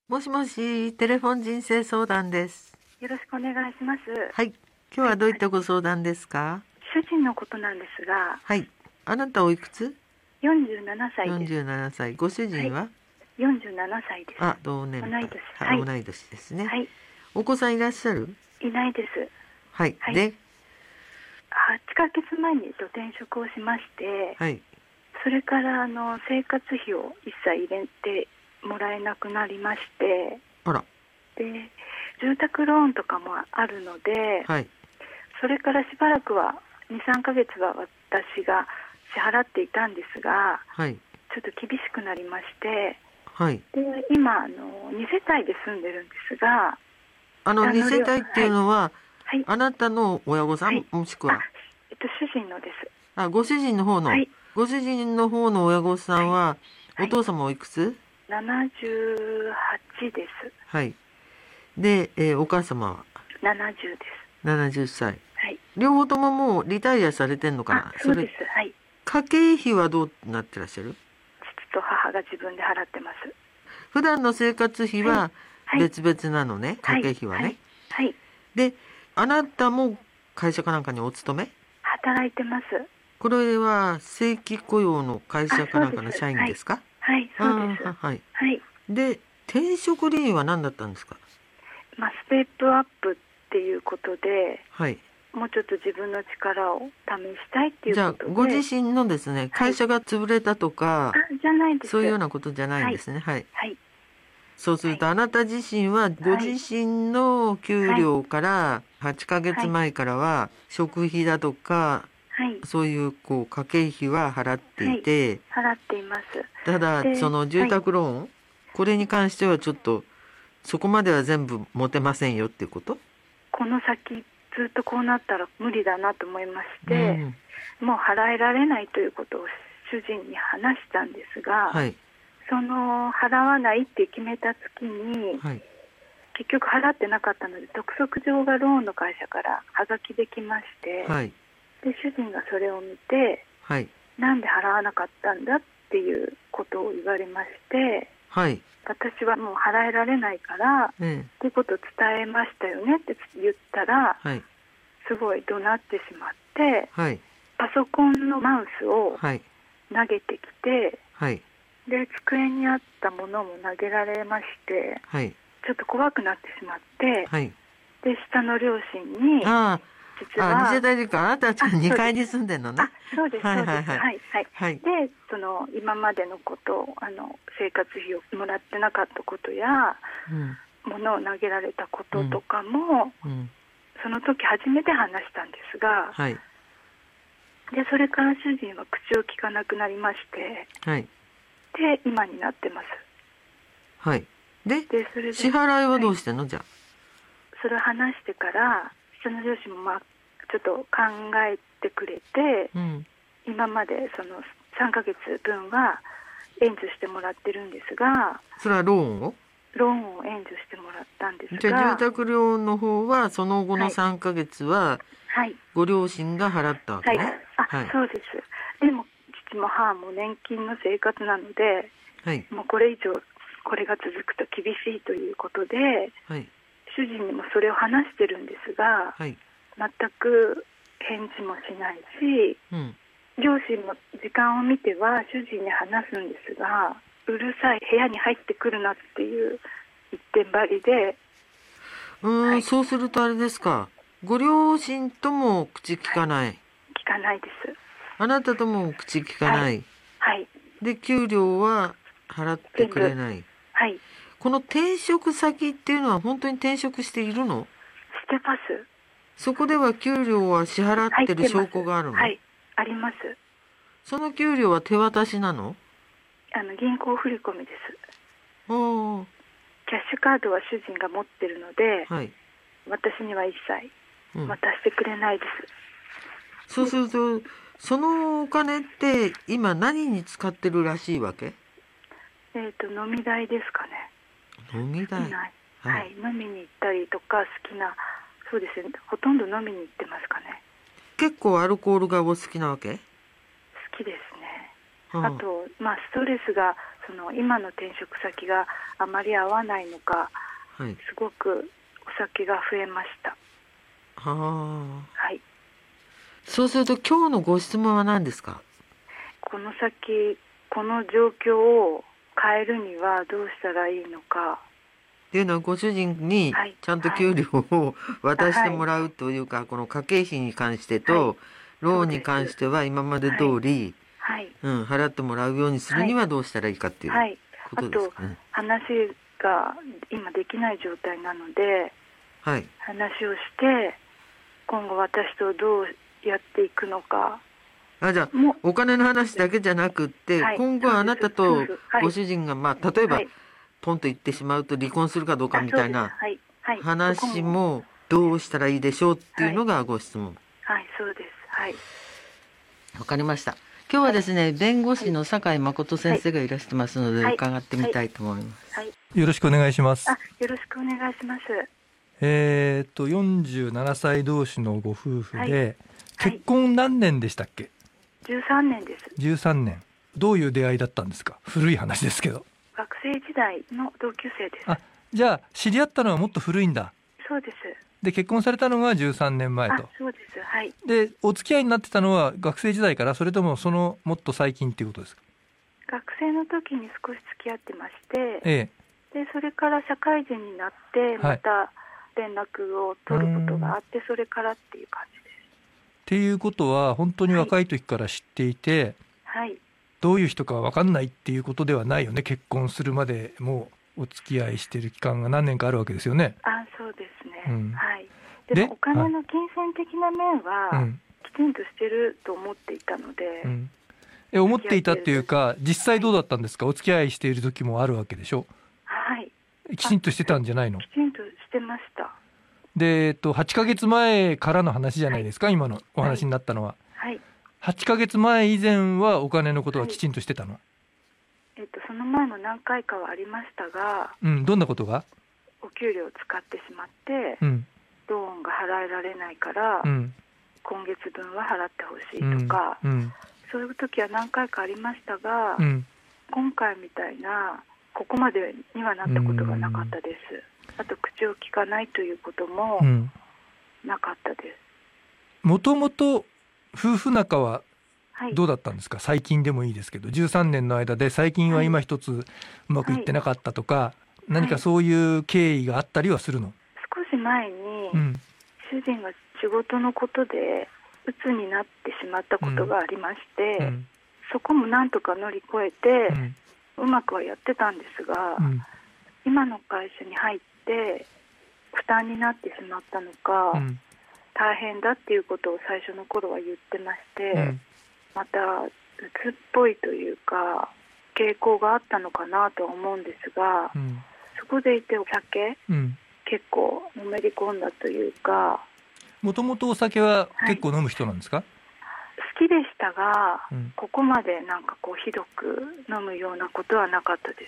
もしもし、テレフォン人生相談です。 よろしくお願いします。 はい。今日はどういったご相談ですか？ 主人のことなんですが、 はい。あなたおいくつ？ 47歳です。 47歳。ご主人は？ 47歳です。 あ、同年配。 同い年。 はい、同い年ですね。 はい。 お子さんいらっしゃる？ いないです。 はい。 はい。 で、 8ヶ月前に転職をしまして、 はい。 それから生活費を一切入れてもらえなくなりまして、 あら。 で、住宅ローンとかもあるので、 はい。 それからしばらくは2、3ヶ月は私が支払っていたんですが、 はい。 ちょっと厳しくなりまして、 はい。 で今2世帯で住んでるんですが、 2世帯っていうのは、 はい、 あなたの親御さん、 はい、 もしくは？ 主人のです。 ご主人の方の。 はい、 ご主人の方の親御さんは、 はい、 お父様おいくつ？ 78です。 はい。で、お母様は？ 70です。 70歳。 はい。 両方とももうリタイアされてんのかな？ そうです。はい。 家計費はどうなってらっしゃる？ 父と母が自分で払ってます。 普段の生活費ははい。 別々なのね、家計費はね。 はい。はい。 で、あなたも会社かなんかにお勤め？ 働いてます。 これは正規雇用の会社かなんかの社員ですか？ はい、そうです。 はい。 はい。 で、転職理由は何だったんですか？ ステップアップっていうことで、 はい。 もうちょっと自分の力を試したいっていうじゃあ、 ことで。 ご自身のですね、会社が潰れたとか、 じゃないです。 そういうようなことじゃないんですね。はい。 はい。 そうすると、あなた自身は、ご自身の給料から8ヶ月前からは、食費だとか、そういう家計費は払っていて、 払っています。 ただ、その住宅ローン、これに関してはちょっと、そこまでは全部持てませんよっていうこと？ この先ずっとこうなったら無理だなと思いまして、もう払えられないということを主人に話したんですが、 はい。 その払わないって決めた月に、 はい。 結局払ってなかったので督促状がローンの会社からはがきできまして、 はい。 で主人がそれを見て、 はい。 なんで払わなかったんだっていうことを言われまして、 はい。 私はもう払えられないから、っていうことを伝えましたよねって言ったら、 はい。 すごい怒鳴ってしまって、 はい。 パソコンのマウスをはい。 投げてきて、 はい。 で机にあったものも投げられまして、 はい。 ちょっと怖くなってしまって、 はい。 で下の両親に、実は 2世帯でか、あなたは2階に住んでんのね。 そうです、そうです。 はい。 で、今までのこと、生活費をもらってなかったことや、物を投げられたこととかも、その時初めて話したんですが、 はい。 で、それから主人は口を聞かなくなりまして、 はい。 で、今になってます。 はい。で、 それで支払いはどうしてんの？じゃあ。 それを話してから、下の上司もちょっと考えてくれて、今までその3ヶ月分は援助してもらってるんですが、 それはローンを援助してもらったんですが、 じゃあ住宅ローンの方はその後の3ヶ月はご両親が払ったわけね。 そうです。でも父も母も年金の生活なので、もうこれ以上これが続くと厳しいということで、主人にもそれを話してるんですが、全く返事もしないし、両親も時間を見ては主人に話すんですが、うるさい、部屋に入ってくるなっていう一点張りで。 そうするとあれですか、ご両親とも口聞かない？ 聞かないです。 あなたとも口聞かない？で、給料は払ってくれない？この転職先っていうのは本当に転職しているの？ してます。 そこでは給料は支払ってる証拠があるの？ あります。 その給料は手渡しなの？ 銀行振込です。キャッシュカードは主人が持ってるので、私には一切渡してくれないです。そうすると、そのお金って今何に使ってるらしいわけ？ 飲み代ですかね。 飲み代？ 飲みに行ったりとか、好きな、そうですね、ほとんど飲みに行ってますかね。 結構アルコールがお好きなわけ？ 好きですね。あと、ストレスがその今の転職先があまり合わないのか、はい、すごくお酒が増えました。はい。 そうすると今日のご質問は何ですか？ この先この状況を変えるにはどうしたらいいのかっていうのは、ご主人にちゃんと給料を渡してもらうというか、この家計費に関してと、ローンに関しては今まで通り、払ってもらうようにするにはどうしたらいいかっていうことですかね。 あと話が今できない状態なので、話をして今後私とどうやっていくのか。 じゃあお金の話だけじゃなくって、今後あなたとご主人が、例えば、ポンと言ってしまうと離婚するかどうかみたいな話もどうしたらいいでしょうっていうのがご質問。 そうです。 わかりました。今日はですね、弁護士の酒井誠先生がいらしてますので、伺ってみたいと思います。 よろしくお願いします。 よろしくお願いします。 47歳同士のご夫婦で、結婚何年でしたっけ ？13年です。 13年。どういう出会いだったんですか？古い話ですけど。 学生時代の同級生です。 じゃあ知り合ったのはもっと古いんだ。 そうです。 で結婚されたのが13年前と。 そうです。はい。 でお付き合いになってたのは学生時代から、それともそのもっと最近っていうことですか？ 学生の時に少し付き合ってまして、でそれから社会人になってまた連絡を取ることがあって、それからっていう感じです。 っていうことは本当に若い時から知っていて、どういう人か分かんないっていうことではないよね。結婚するまでもうお付き合いしている期間が何年かあるわけですよね。 そうですね。でもお金の金銭的な面はきちんとしてると思っていたので、 思っていたっていうか、実際どうだったんですか？お付き合いしている時もあるわけでしょ。きちんとしてたんじゃないの？ きちんとしてました。 で、8ヶ月前からの話じゃないですか、今のお話になったのは。8ヶ月前以前はお金のことはきちんとしてたの？ その前も何回かはありましたが、 どんなことが？ お給料を使ってしまって、ローンが払えられないから、今月分は払ってほしいとか、そういう時は何回かありましたが、今回みたいなここまでにはなったことがなかったです。あと口を聞かないということもなかったです。 もともと夫婦仲はどうだったんですか？最近でもいいですけど、13年の間で最近は今一つうまくいってなかったとか、何かそういう経緯があったりはするの？ 少し前に、主人が仕事のことで鬱になってしまったことがありまして、そこもなんとか乗り越えて、うまくはやってたんですが、今の会社に入って負担になってしまったのか、大変だっていうことを最初の頃は言ってまして、また鬱っぽいというか傾向があったのかなとは思うんですが、そこでいてお酒、結構のめり込んだというか。 もともとお酒は結構飲む人なんですか？ 好きでしたが、ここまでなんかひどく飲むようなことはなかったです。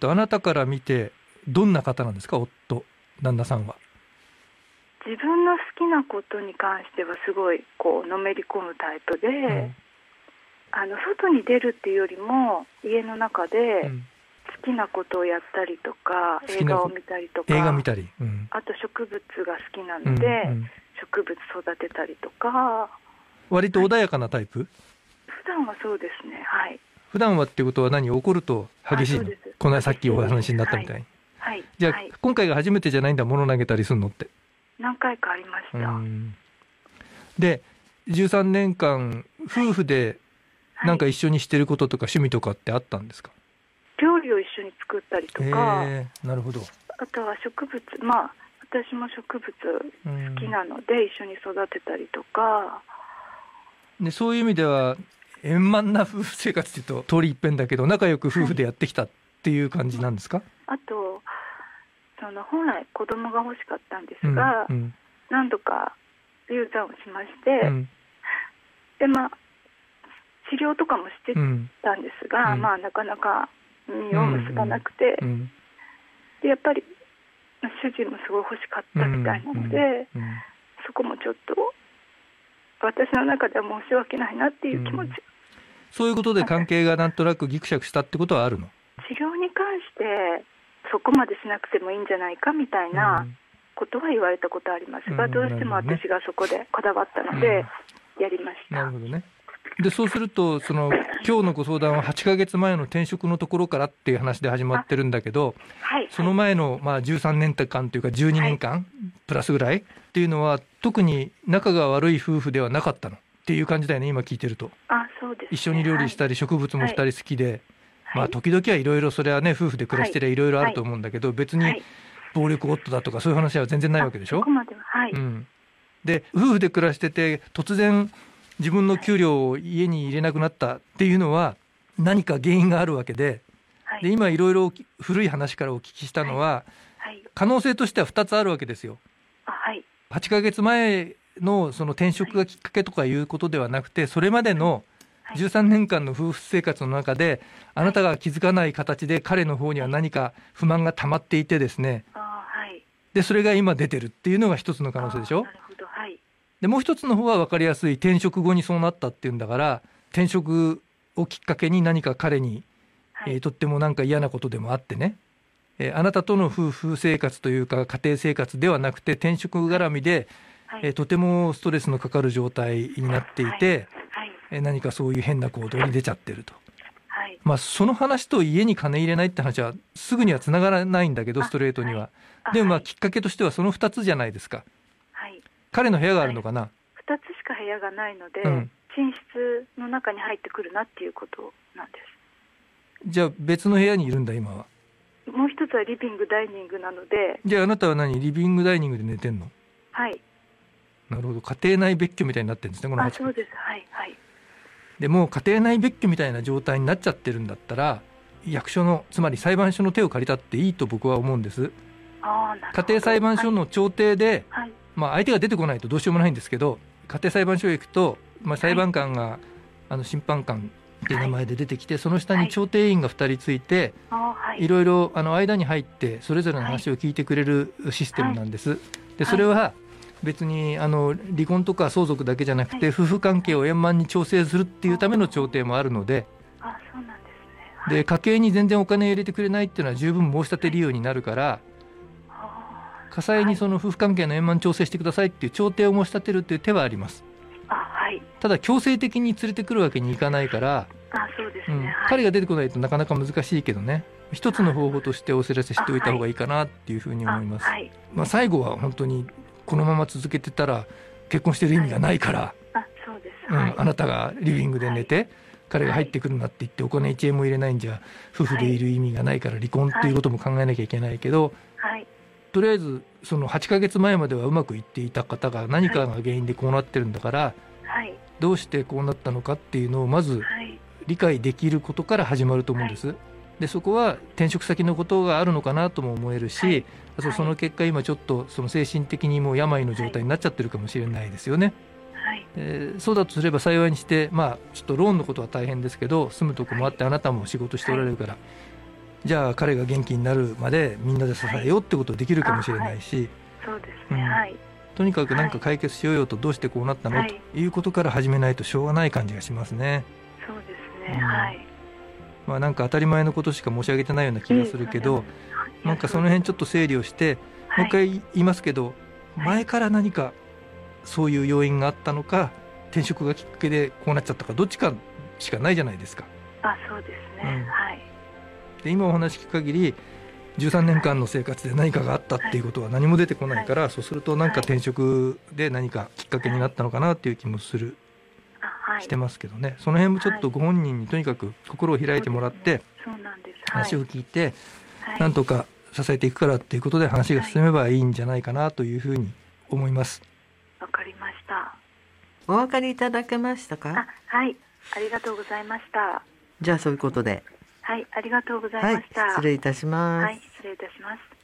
あなたから見てどんな方なんですか？旦那さんは。 自分の好きなことに関してはすごいのめり込むタイプで、外に出るっていうよりも家の中で好きなことをやったりとか、映画を見たりとか、あと植物が好きなので、植物育てたりとか。 割と穏やかなタイプ？ 普段はそうですね。 普段はっていうことは何？怒ると激しいの？このさっきお話になったみたいに。じゃあ、今回が初めてじゃないんだ、物投げたりするのって。 何回かありました。 で13年間夫婦でなんか一緒にしてることとか趣味とかってあったんですか？ 料理を一緒に作ったりとか、 なるほど。 あとは植物、私も植物好きなので一緒に育てたりとか。 でそういう意味では円満な夫婦生活っていうと通り一遍だけど、仲良く夫婦でやってきたっていう感じなんですか？ あと本来子供が欲しかったんですが、何度か流産をしまして、で治療とかもしてたんですが、なかなか実を結ばなくて、でやっぱり主人もすごい欲しかったみたいなので、そこもちょっと私の中では申し訳ないなっていう気持ち。 そういうことで関係がなんとなくギクシャクしたってことはあるの？ 治療に関してそこまでしなくてもいいんじゃないかみたいなことは言われたことありますが、どうしても私がそこでこだわったのでやりました。 なるほどね。でそうすると今日のご相談は8ヶ月前の転職のところからっていう話で始まってるんだけど、 はい、 その前の13年間というか12年間プラスぐらいっていうのは特に仲が悪い夫婦ではなかったのっていう感じだよね、今聞いてると。 そうですね、 一緒に料理したり植物もしたり好きで、時々はいろいろそれはね夫婦で暮らしてりゃいろいろあると思うんだけど、別に暴力夫だとかそういう話は全然ないわけでしょ。 そこまでは、 で夫婦で暮らしてて突然自分の給料を家に入れなくなったっていうのは何か原因があるわけで、で今いろいろ古い話からお聞きしたのは、可能性としては2つあるわけですよ。8ヶ月前のその転職がきっかけとかいうことではなくて、それまでの13年間の夫婦生活の中であなたが気づかない形で彼の方には何か不満が溜まっていてですね、でそれが今出てるっていうのが一つの可能性でしょ。でもう一つの方は分かりやすい、転職後にそうなったっていうんだから、転職をきっかけに何か彼に、とってもなんか嫌なことでもあってね、あなたとの夫婦生活というか家庭生活ではなくて転職絡みで、とてもストレスのかかる状態になっていて、何かそういう変な行動に出ちゃってると、その話と家に金入れないって話はすぐにはつながらないんだけど、ストレートには。でもきっかけとしてはその2つじゃないですか。彼の部屋があるのかな。 2つしか部屋がないので、寝室の中に入ってくるなっていうことなんです。 じゃあ別の部屋にいるんだ今は。 もう一つはリビングダイニングなので。 じゃああなたはリビングダイニングで寝てんの？ はい。 なるほど、家庭内別居みたいになってるんですね、この8。 そうです。 でもう家庭内別居みたいな状態になっちゃってるんだったら、役所のつまり裁判所の手を借りたっていいと僕は思うんです。家庭裁判所の調停で、相手が出てこないとどうしようもないんですけど、家庭裁判所へ行くと、裁判官が、審判官っていう名前で出てきて、その下に調停員が2人ついて、いろいろ間に入ってそれぞれの話を聞いてくれるシステムなんです。でそれは別に離婚とか相続だけじゃなくて、夫婦関係を円満に調整するっていうための調停もあるので、 そうなんですね。 で家計に全然お金入れてくれないっていうのは十分申し立て理由になるから、家裁にその夫婦関係の円満調整してくださいっていう調停を申し立てるっていう手はあります。ただ強制的に連れてくるわけにいかないから、 そうですね。 彼が出てこないとなかなか難しいけどね、一つの方法としてお知らせしておいた方がいいかなっていうふうに思います。最後は本当にこのまま続けてたら結婚してる意味がないから、 そうです。 あなたがリビングで寝て、彼が入ってくるなって言ってお金1円も入れないんじゃ夫婦でいる意味がないから離婚っていうことも考えなきゃいけないけど、とりあえずその8ヶ月前まではうまくいっていた方が何かが原因でこうなってるんだから、どうしてこうなったのかっていうのをまず理解できることから始まると思うんです。でそこは転職先のことがあるのかなとも思えるし、その結果今ちょっとその精神的にもう病の状態になっちゃってるかもしれないですよね。そうだとすれば幸いにして、ちょっとローンのことは大変ですけど住むとこもあって、あなたも仕事しておられるから、じゃあ彼が元気になるまでみんなで支えようってことできるかもしれないし、 そうですね。 とにかく何か解決しようよと、どうしてこうなったの、ということから始めないとしょうがない感じがしますね。 そうですね。 なんか当たり前のことしか申し上げてないような気がするけど、なんかその辺ちょっと整理をして、もう一回言いますけど、前から何かそういう要因があったのか、転職がきっかけでこうなっちゃったか、どっちかしかないじゃないですか。 そうですね。 で今お話聞く限り13年間の生活で何かがあったっていうことは何も出てこないから、そうするとなんか転職で何かきっかけになったのかなっていう気もしてますけどね。その辺もちょっとご本人にとにかく心を開いてもらって、話を聞いてなんとか支えていくからっていうことで話が進めばいいんじゃないかなというふうに思います。 わかりました。 お分かりいただけましたか？ はい、ありがとうございました。 じゃあそういうことで、 ありがとうございました。 失礼いたします。 失礼いたします。